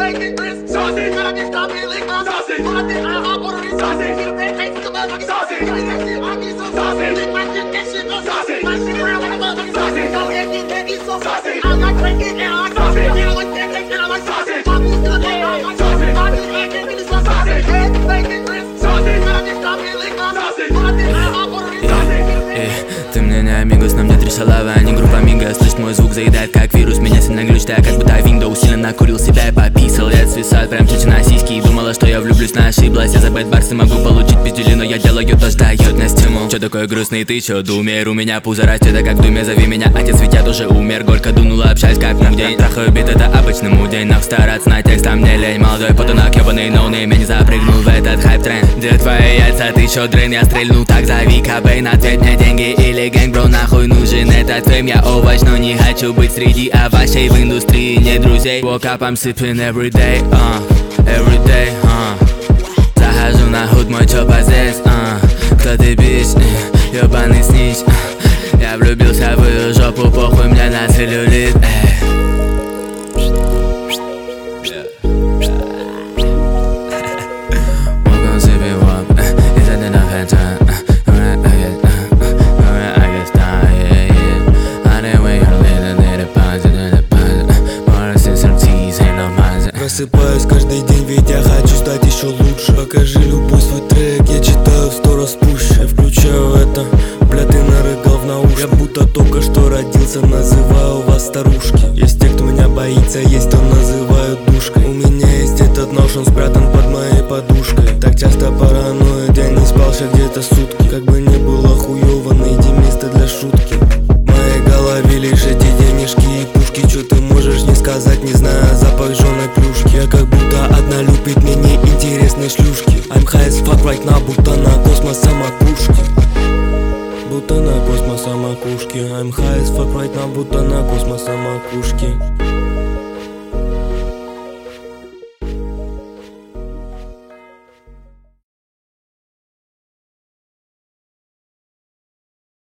bacon grits, sausage. Gotta get stopped and lick my sausage. When I think I order this sausage. Get a bad taste of the motherfucking sausage. Give me that shit, I need some sausage. Lick my shit, that shit no sausage. My shit around like a motherfucking sausage. Don't get this, that is so sausage. I like bacon and I like sausage. You know what that taste and I like sausage. My food's good and I like sausage. My new egg and it's my sausage. Egg, bacon grits, sausage. Gotta get stopped and lick my sausage. When I think I order this sausage. Ты мне не амигос, но мне три шалава, а не группа Мига. Слышь, мой звук заедает как вирус, меня сильно глючит, я как будто Windows. Сильно накурил себя и пописал, лет свисают прям чуть на сиськи. И думала, что я влюблюсь, но ошиблась. Я за бэтбарсы могу получить пиздюли, но я делаю то, что дает на стимул. Чё такое грустный ты, чё думер? У меня пузо растет, а как в думе, зови меня. Отец ведь я тоже умер, горько дунула, общаюсь как в день. Трахаю бит, это обычный мудень, но стараться на текстом не лень. Молодой подонок, ёбаный ноунейм, я не запрыгнул в этот хайп-тренд. Где твои яйца, ты чё дрын, я стрельну, так зови Кобейн. Ответь мне деньги или гэнг, бро, нахуй нужен этот фейм. Я овощ, но не хочу быть среди овощей в индустрии, не друзей. Woke up, I'm sipping every day, every day, Захожу на худ, мой чопа здесь, кто ты, бич, ёбаный снич. Я влюбился в ее жопу, похуй мне на целлюлит, Просыпаюсь каждый день, ведь я хочу стать еще лучше. Покажи любой свой трек, я читаю в 100 раз пуще. Я включаю это, бля, ты нарыгал в наушник. Я будто только что родился, называю вас старушки. Есть те, кто меня боится, есть кто называют душкой. У меня есть этот нож, он спрятан под моей подушкой. Так часто параноид, я не спал сейчас где-то сутки. Как бы не было хуёво, найди место для шутки. В моей голове лишь эти денежки и пушки. Чё ты можешь не сказать, не зная запах жёной плюшки. Я как будто одна любит мне неинтересные шлюшки. I'm high as fuck right now, будто на космоса макушке. Будто на космоса макушке. I'm high as fuck right now, будто на космоса макушке.